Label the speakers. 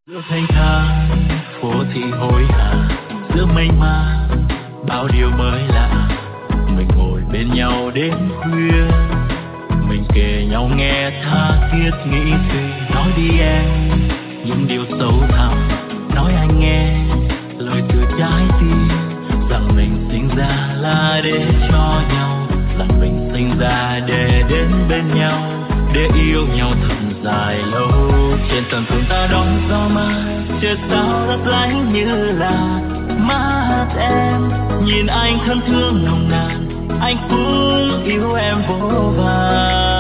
Speaker 1: Giữa thanh thang phố thị hối hả, giữa mênh mang bao điều mới lạ, mình ngồi bên nhau đến khuya, mình kể nhau nghe tha thiết nghĩ suy. Nói đi em những điều sâu thẳm, nói anh nghe lời từ trái tim, rằng mình sinh ra là để cho nhau, rằng mình sinh ra để đến bên nhau, để yêu nhau thật dài lâu. Trên tầng cùng ta đón gió mai, trời sao lấp lánh như là mắt em. Nhìn anh thân thương nồng nàn, anh cũng yêu em vô vàn.